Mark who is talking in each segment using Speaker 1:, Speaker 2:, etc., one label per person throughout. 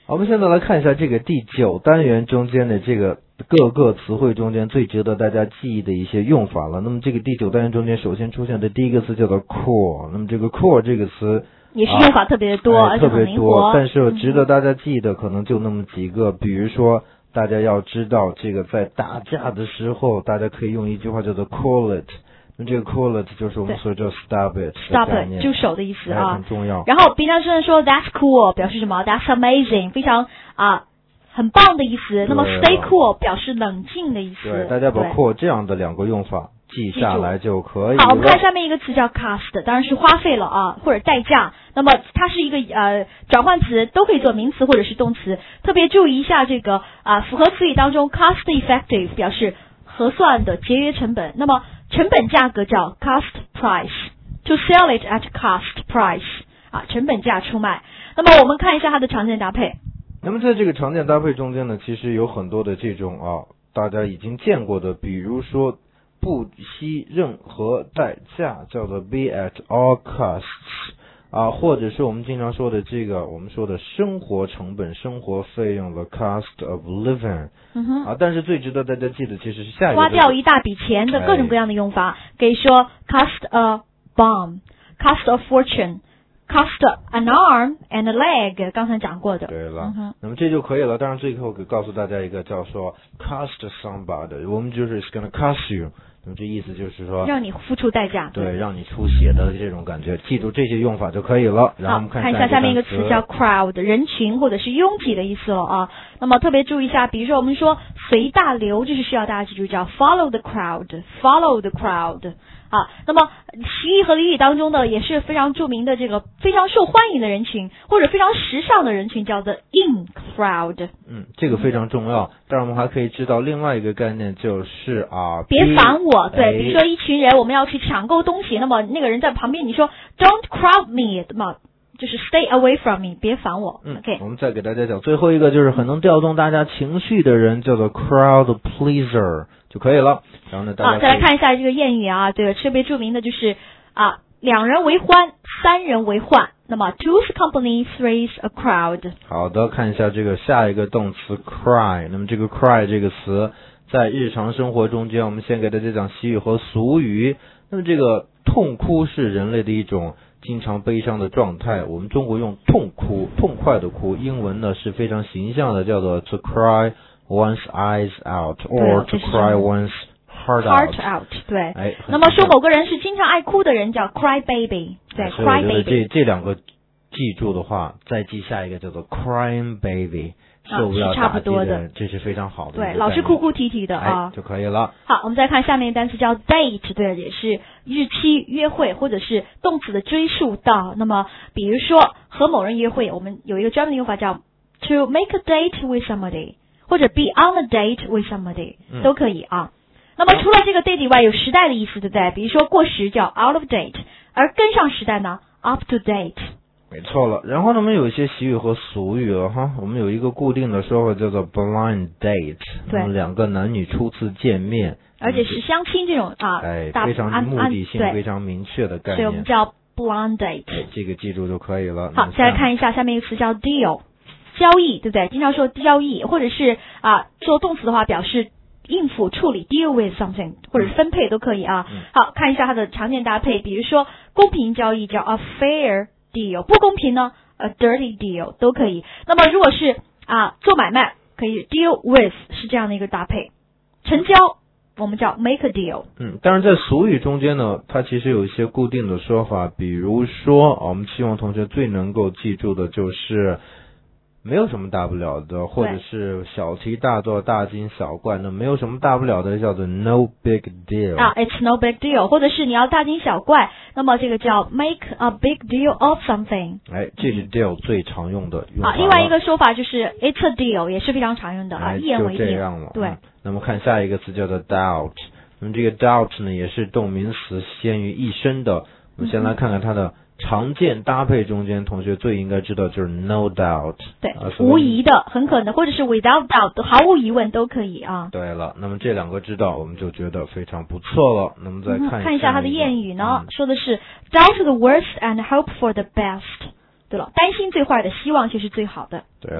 Speaker 1: 我们现在来看一下这个第9单元中间的这个各个词汇中间最值得大家记忆的一些用法了。那么这个第9单元中间首先出现的第一个词叫做 core， 那么这个 core 这个词
Speaker 2: 也是用法特别多，而且很灵活，
Speaker 1: 但是值得大家记的可能就那么几个，比如说大家要知道这个在打架的时候大家可以用一句话叫做 cool it， 那这个 cool it 就是我们所叫 stop it
Speaker 2: 住手的意思啊，
Speaker 1: 很重要。
Speaker 2: 然后平常说 that's cool 表示什么？ That's amazing， 非常很棒的意思。那么 stay cool 表示冷静的意思。
Speaker 1: 对，大家把 cool 这样的2个用法记下来就可以了。
Speaker 2: 好，我们看下面一个词叫 cost， 当然是花费了啊，或者代价。那么它是一个转换词，都可以做名词或者是动词。特别注意一下这个复合词语当中 cost effective 表示合算的节约成本。那么成本价格叫 cost price，to sell it at cost price 成本价出卖。那么我们看一下它的常见搭配。
Speaker 1: 那么在这个常见搭配中间呢，其实有很多的这种大家已经见过的，比如说不惜任何代价叫做 be at all costs或者是我们经常说的这个我们说的生活成本、生活费用 the cost of living。但是最值得大家记得其实是下一个，
Speaker 2: 花掉一大笔钱的各种各样的用法，可以说 cost a bomb， cost a fortune，cost an arm and a leg， 刚才讲过的。
Speaker 1: 对了，那么这就可以了。当然最后给告诉大家一个叫说 cost somebody， 我们就是 it's gonna cost you， 那么这意思就是说
Speaker 2: 让你付出代价，
Speaker 1: 对，让你出血的这种感觉。记住这些用法就可以了。然后我们
Speaker 2: 看一下下面一个词叫 crowd， 人群或者是拥挤的意思了啊。那么特别注意一下，比如说我们说随大流，就是需要大家记住叫 follow the crowd，follow the crowd。那么习语和俚语当中呢，也是非常著名的这个非常受欢迎的人群或者非常时尚的人群叫做 in crowd。
Speaker 1: 这个非常重要。当然我们还可以知道另外一个概念就是
Speaker 2: 别烦我。对，比如说一群人我们要去抢购东西，那么那个人在旁边，你说 don't crowd me， 那么就是 stay away from me， 别烦我。OK，
Speaker 1: 我们再给大家讲最后一个，就是很能调动大家情绪的人叫做 crowd pleaser 就可以了。然后呢，大家
Speaker 2: 再来看一下这个谚语对，特别著名的就是2人为欢，3人为患。那么 two's company, three's a crowd。
Speaker 1: 好的，看一下这个下一个动词 cry。 那么这个 cry 这个词在日常生活中间，我们先给大家讲习语和俗语。那么这个痛哭是人类的一种经常悲伤的状态，我们中国用痛哭，痛快的哭，英文呢是非常形象的，叫做 to cry one's eyes out or to cry one's heart out。
Speaker 2: 对，那么说某个人是经常爱哭的人叫 cry baby。 对， cry baby。
Speaker 1: 这2个记住的话，再记下一个叫做 crying baby， 受不了打击的人，这是非常好的。
Speaker 2: 对，老是哭哭啼啼的
Speaker 1: 就可以了。
Speaker 2: 好，我们再看下面一个单词叫 date， 对，也是日期、约会或者是动词的追溯到。那么比如说和某人约会，我们有一个专门的用法叫 to make a date with somebody， 或者 be on a date with somebody，都可以那么除了这个 date 以外，有时代的意思，对不对？比如说过时叫 out of date， 而跟上时代呢 up to date。
Speaker 1: 没错了。然后呢，我们有一些习语和俗语了我们有一个固定的说法叫做 blind date， 对，2个男女初次见面，
Speaker 2: 而且是相亲这种
Speaker 1: 非常目的性非常明确的概念，
Speaker 2: 所以我们叫 blind date。
Speaker 1: 这个记住就可以了。
Speaker 2: 好，再来看一下下面一个词叫 deal， 交易，对不对？经常说交易，或者是做动词的话表示应付处理 deal with something， 或者是分配都可以好，看一下它的常见搭配，比如说公平交易叫 a fair deal， 不公平呢 a dirty deal 都可以。那么如果是做买卖可以 deal with 是这样的一个搭配，成交我们叫 make a deal。
Speaker 1: 当然在俗语中间呢，它其实有一些固定的说法，比如说我们希望同学最能够记住的就是没有什么大不了的，或者是小题大做大惊小怪，那没有什么大不了的叫做 no big deal
Speaker 2: it's no big deal， 或者是你要大惊小怪，那么这个叫 make a big deal of something。
Speaker 1: 这是 deal 最常用的用法
Speaker 2: 另外一个说法就是 it's a deal， 也是非常常用的一言为定。
Speaker 1: 就这样了。
Speaker 2: 对，
Speaker 1: 那么看下一个词叫做 doubt。 那么这个 doubt 呢也是动名词先于一身的。我们先来看看它的常见搭配中间，同学最应该知道就是 no doubt。
Speaker 2: 对，无疑的，很可能，或者是 without doubt， 毫无疑问都可以
Speaker 1: 对了，那么这2个知道我们就觉得非常不错了。那么再
Speaker 2: 看一下它的谚语呢，说的是 doubt the worst and hope for the best。 对了，担心最坏的，希望却是最好的。
Speaker 1: 对了，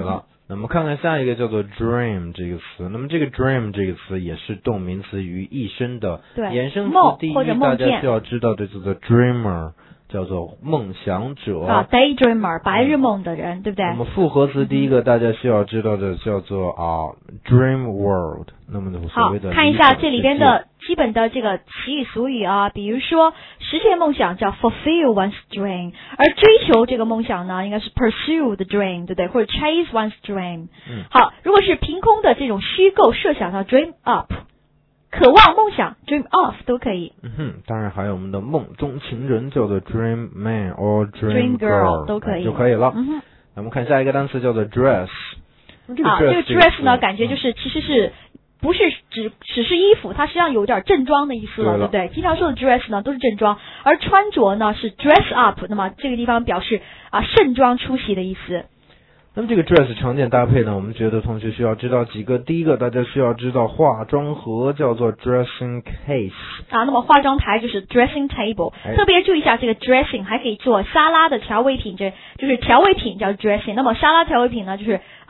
Speaker 1: 那么看看下一个叫做 dream 这个词，那么这个 dream 这个词也是动名词于一身的，
Speaker 2: 对，
Speaker 1: 衍生词第一
Speaker 2: 或者梦见
Speaker 1: 大家需要知道的叫做 dreamer， 叫做梦想者
Speaker 2: daydreamer 白日梦的人，对不对？
Speaker 1: 那么复合词第一个大家需要知道的叫做dream world， 那么所谓的
Speaker 2: 看一下这里边的基本的这个习语俗语啊，比如说实现梦想叫 fulfill one's dream， 而追求这个梦想呢应该是 pursue the dream， 对不对？或者 chase one's dream。好，如果是凭空的这种虚构设想叫 dream up， 渴望梦想 dream of 都可以。
Speaker 1: 当然还有我们的梦中情人叫做 dream man or dream
Speaker 2: girl 都可以
Speaker 1: 就可以了。那我们看下一个单词叫做 dress。这个
Speaker 2: dress 呢感觉就是其实是不是只是衣服，它实际上有点正装的意思了，对不对？经常说的 dress 呢都是正装，而穿着呢是 dress up， 那么这个地方表示盛装出席的意思。
Speaker 1: 那么这个 dress 常见搭配呢，我们觉得同学需要知道几个。第一个大家需要知道化妆盒叫做 dressing case
Speaker 2: 那么化妆台就是 dressing table，特别注意一下这个 dressing 还可以做沙拉的调味品，就是调味品叫 dressing， 那么沙拉调味品呢就是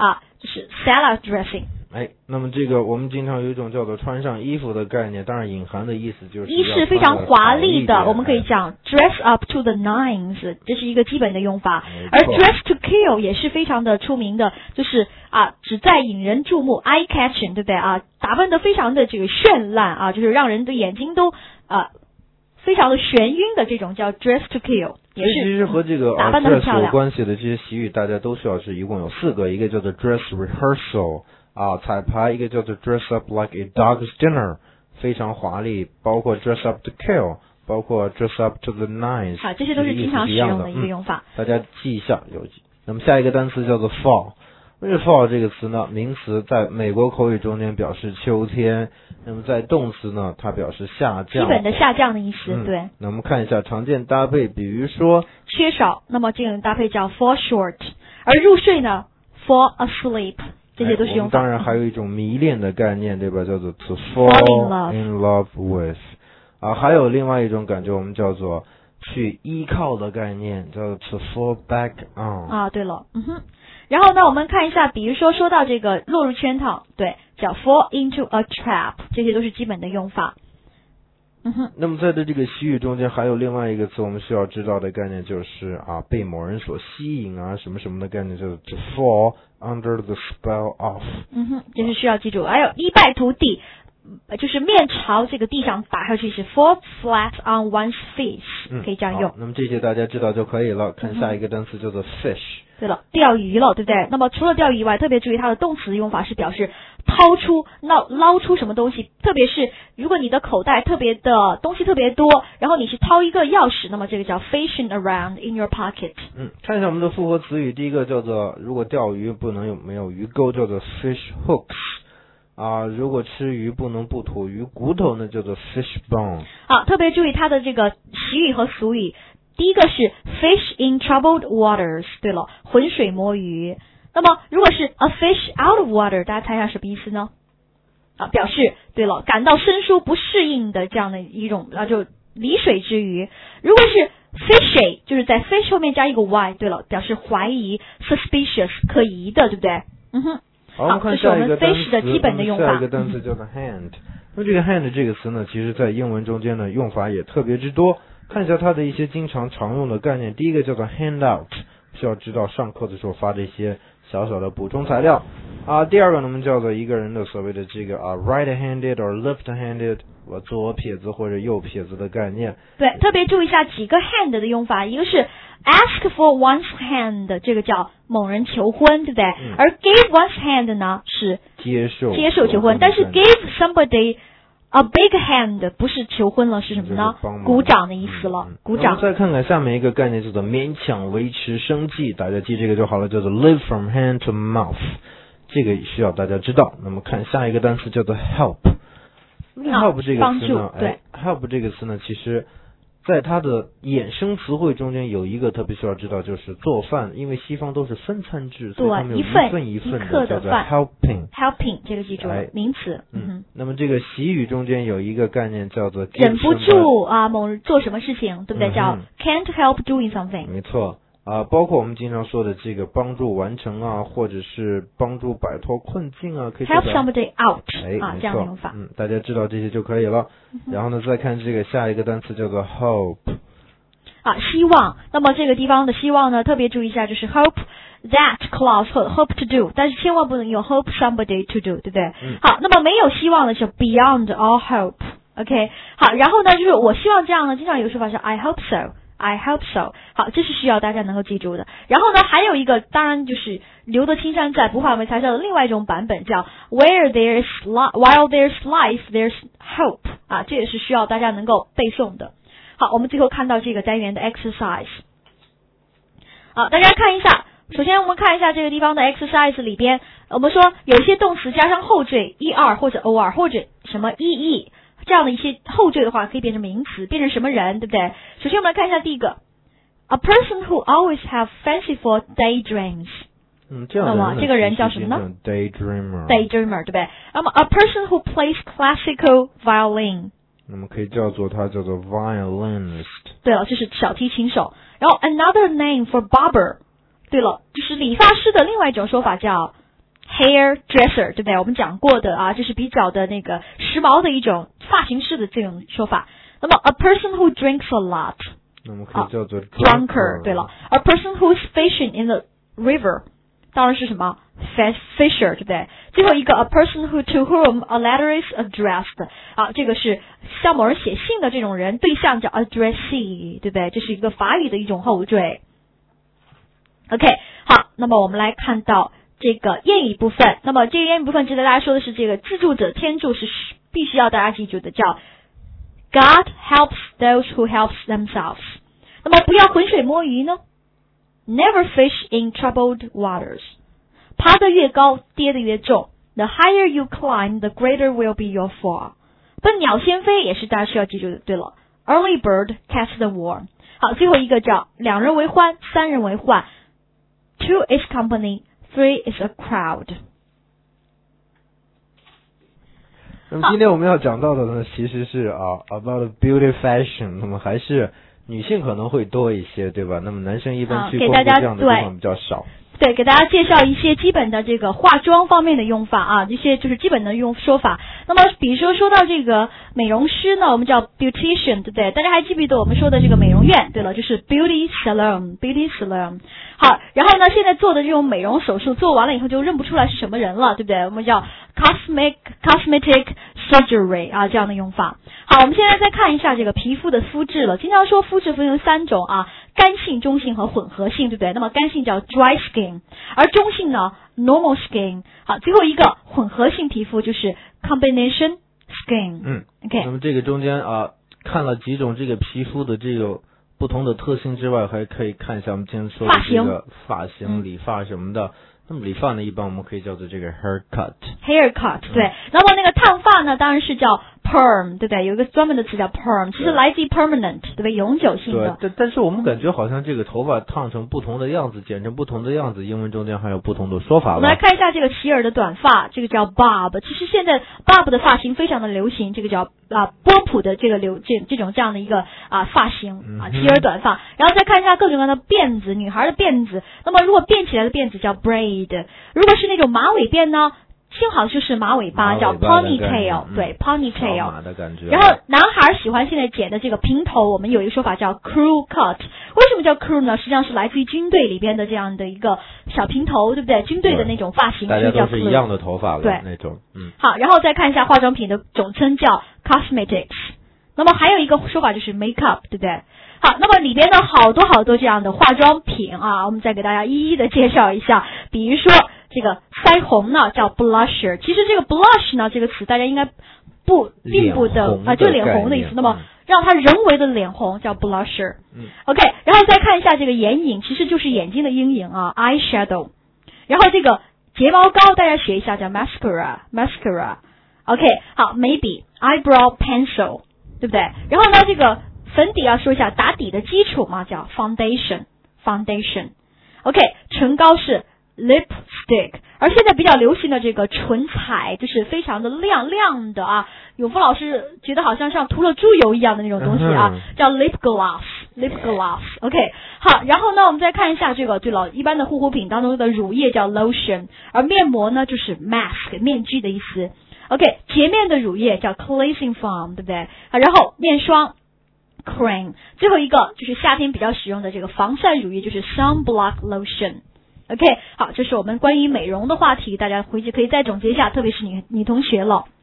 Speaker 2: salad dressing。
Speaker 1: 那么这个我们经常有一种叫做穿上衣服的概念，当然隐含的意思就是
Speaker 2: 衣饰非常华丽的，我们可以讲 dress up to the nines， 这是一个基本的用法。而 dress to kill 也是非常的出名的，就是旨在引人注目 eye catching， 对不对打扮得非常的这个绚烂就是让人的眼睛都非常的眩晕的这种叫 dress to kill， 也是
Speaker 1: 其实和这个
Speaker 2: 打扮得很漂亮
Speaker 1: dress 有关系的这些习语大家都需要是一共有4个，一个叫做 dress rehearsal彩排，一个叫做 dress up like a dog's dinner 非常华丽，包括 dress up to kill， 包括 dress up to the nines，
Speaker 2: 这些都是经常使用的一个用法，
Speaker 1: 大家记一下。那么下一个单词叫做 fall。这个 fall 这个词呢，名词在美国口语中间表示秋天，那么在动词呢它表示下降，
Speaker 2: 基本的下降的意思，对。
Speaker 1: 那我们看一下常见搭配，比如说
Speaker 2: 缺少，那么这种搭配叫 fall short， 而入睡呢 fall asleep，这些都是用法。
Speaker 1: 当然还有一种迷恋的概念，对吧？叫做 to fall in love with。还有另外一种感觉，我们叫做去依靠的概念，叫做 to fall back on。
Speaker 2: 对了，然后呢，我们看一下，比如说到这个落入圈套，对，叫 fall into a trap， 这些都是基本的用法。
Speaker 1: 那么在这个习语中间还有另外一个词我们需要知道的概念，就是被某人所吸引什么什么的概念，叫做 to fall under the spell of。
Speaker 2: 这是需要记住。还有一败涂地，就是面朝这个地上打下去是 fall flat on one's face，可以这样用。
Speaker 1: 那么这些大家知道就可以了。看下一个单词叫做 fish。
Speaker 2: 对了，钓鱼了，对不对？那么除了钓鱼以外，特别注意它的动词用法是表示掏出、捞出什么东西，特别是如果你的口袋特别的东西特别多，然后你是掏一个钥匙，那么这个叫 fishing around in your pocket。
Speaker 1: 看一下我们的复合词语，第一个叫做如果钓鱼不能没有鱼钩，叫做 fish hooks。如果吃鱼不能不吐鱼骨头呢，叫做 fish bone。
Speaker 2: 特别注意它的这个习语和俗语。第一个是 fish in troubled waters， 对了，浑水摸鱼。那么如果是 a fish out of water， 大家猜一下什么意思呢？表示对了，感到生疏不适应的这样的一种就离水之鱼。如果是 fishy， 就是在 fish 后面加一个 y， 对了，表示怀疑 suspicious 可疑的，对不对？
Speaker 1: 好，我们看下一个单词。
Speaker 2: 这是我们 fish 的基本的用法。
Speaker 1: 下一个单词叫做 hand。那么这个 hand 这个词呢，其实在英文中间呢用法也特别之多。看一下它的一些经常常用的概念，第一个叫做 handout， 需要知道上课的时候发的一些小小的补充材料。第二个呢，我们叫做一个人的所谓的这个right-handed or left-handed， 左撇子或者右撇子的概念。
Speaker 2: 对，特别注意一下几个 hand 的用法，一个是 ask for one's hand， 这个叫某人求婚，对不对？而 give one's hand 呢是接受求婚，但是 give somebody a big hand 不是求婚了，是什么呢？鼓掌的意思了，鼓掌。
Speaker 1: 再看看下面一个概念，叫做勉强维持生计，大家记这个就好了，叫做 live from hand to mouth， 这个需要大家知道。那么看下一个单词叫做 help。help 这个词呢，help 这个词呢，其实在它的衍生词汇中间有一个特别需要知道，就是做饭，因为西方都是分餐制，所以他们有一份的叫做 helping
Speaker 2: 这个记住了，名词。
Speaker 1: 那么这个习语中间有一个概念叫做
Speaker 2: 忍不住某人做什么事情，对不对？叫 can't help doing something。
Speaker 1: 没错。 包括我们经常说的这个帮助完成啊，或者是帮助摆脱困境啊，可以
Speaker 2: help somebody out
Speaker 1: 没
Speaker 2: 这样的用法。
Speaker 1: 大家知道这些就可以了。然后呢，再看这个下一个单词叫做 hope。
Speaker 2: 希望。那么这个地方的希望呢，特别注意一下，就是 hope that clause 或 hope to do， 但是千万不能用 hope somebody to do， 对不对？好，那么没有希望的是 beyond all hope。OK， 好，然后呢，就是我希望这样呢，经常有个说法是 I hope so。I hope so。好，这是需要大家能够记住的。然后呢，还有一个，当然就是留得青山在，不怕没柴烧的另外一种版本叫 while there's life, there's hope。这也是需要大家能够背诵的。好，我们最后看到这个单元的 exercise。好，大家看一下。首先我们看一下这个地方的 exercise 里边，我们说有些动词加上后缀 er 或者 or 或者什么 ee。这样的一些后缀的话可以变成名词，变成什么人，对不对？首先我们来看一下第一个 ，a person who always have fanciful daydreams。那么这个人叫什么呢
Speaker 1: ？Daydreamer，
Speaker 2: 对不对？那么 a person who plays classical violin，
Speaker 1: 那么可以叫做 violinist。
Speaker 2: 对了，就是小提琴手。然后 another name for barber， 对了，就是理发师的另外一种说法叫hairdresser， 对不对？我们讲过的这是比较的那个时髦的一种发型师的这种说法。那么 a person who drinks a lot，
Speaker 1: 那么可以叫做
Speaker 2: drunker。对了 ，a person who's fishing in the river， 当然是什么 fisher， 对不对？最后一个 a person who to whom a letter is addressed， 这个是向某人写信的这种人，对象叫 addressee， 对不对？这是一个法语的一种后缀。OK， 好，那么我们来看到这个谚语部分。那么这个谚语部分值得大家说的是，这个自助者天助是必须要大家记住的，叫 God helps those who helps themselves。那么不要浑水摸鱼呢 ，Never fish in troubled waters。爬得越高，跌得越重。The higher you climb, the greater will be your fall。笨鸟先飞也是大家需要记住的。对了 ，Early bird catch the worm。好，最后一个叫两人为欢，三人为患。Two is company。Three is a crowd。
Speaker 1: 那么今天我们要讲到的呢，其实是about beauty fashion。那么还是女性可能会多一些，对吧？那么男生一般去工作这样的地方比较少。
Speaker 2: 对，给大家介绍一些基本的这个化妆方面的用法这些就是基本的说法。那么比如说到这个美容师呢，我们叫 beautician， 对不对？大家还记不记得我们说的这个美容院？对了，就是 beauty salon。好，然后呢，现在做的这种美容手术做完了以后就认不出来是什么人了，对不对？我们叫 cosmetic surgery 这样的用法。好，我们现在再看一下这个皮肤的肤质了。经常说肤质分为3种干性、中性和混合性，对不对？那么干性叫 dry skin， 而中性呢 normal skin。好，最后一个混合性皮肤就是 combination skin。OK。
Speaker 1: 那么这个中间看了几种这个皮肤的这个不同的特性之外，还可以看一下我们今天说的这个发型、理发什么的。那么理发呢，一般我们可以叫做这个 haircut。
Speaker 2: 对。那么那个烫发呢，当然是叫 perm， 对不对？有一个专门的词叫 perm， 其实来自于 permanent， 对不对？永久性的。
Speaker 1: 对，但是我们感觉好像这个头发烫成不同的样子，剪成不同的样子，英文中间还有不同的说法吧。
Speaker 2: 我们来看一下这个齐耳的短发，这个叫 bob。其实现在 bob 的发型非常的流行，这个叫波普的这个这样的一个发型齐耳短发。然后再看一下各种各样的辫子，女孩的辫子。那么如果辫起来的辫子叫 braid， 如果是那种马尾辫呢，幸好就是马尾巴叫 ponytail， 对 ponytail。然后男孩喜欢现在剪的这个平头，我们有一个说法叫 crew cut。为什么叫 crew 呢？实际上是来自于军队里边的这样的一个小平头，对不对？军队的那种发型，
Speaker 1: 大家都是一样的头发的那种。
Speaker 2: 好，然后再看一下化妆品的总称叫 cosmetics。那么还有一个说法就是 makeup， 对不对？好，那么里边呢好多这样的化妆品我们再给大家一一的介绍一下。比如说这个腮红呢叫 blusher， 其实这个 blush 呢这个词大家应该并不的就脸红的意思。那么让它人为的脸红叫 blusher。OK， 然后再看一下这个眼影，其实就是眼睛的阴影eyeshadow。然后这个睫毛膏大家学一下叫 mascara。OK， 好，眉笔 eyebrow pencil， 对不对？然后呢这个粉底要说一下打底的基础嘛，叫 foundation。OK， 唇膏是 lipstick， 而现在比较流行的这个唇彩就是非常的亮亮的永峰老师觉得好像涂了猪油一样的那种东西叫 lip gloss。 lip gloss。OK， 好，然后呢，我们再看一下这个，对了，一般的护肤品当中的乳液叫 lotion， 而面膜呢就是 mask， 面具的意思。OK， 洁面的乳液叫 cleansing foam， 对不对？好，然后面霜 cream， 最后一个就是夏天比较使用的这个防晒乳液就是 sunblock lotion。OK， 好，这是我们关于美容的话题，大家回去可以再总结一下，特别是女同学了。